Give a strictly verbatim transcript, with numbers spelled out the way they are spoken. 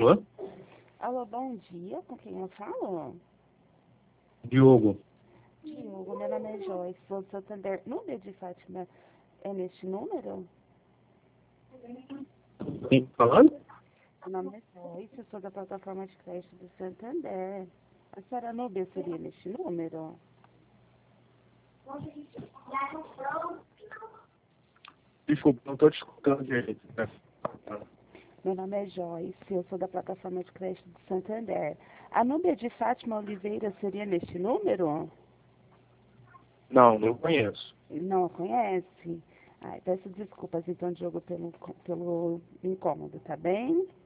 Alô? Alô, bom dia, com quem eu falo? Diogo. Diogo, meu nome é Joyce, sou do Santander. Número de Fátima é neste número? Quem tá falando? Meu nome é Joyce, eu sou da plataforma de crédito do Santander. A senhora Núbia seria neste número? Desculpa, não tô te escutando direito. Né? Meu nome é Joyce, eu sou da plataforma de crédito do Santander. A Núbia de Fátima Oliveira seria neste número? Não, não conheço. Não a conhece? Ai, peço desculpas então, Diogo, pelo, pelo incômodo, tá bem?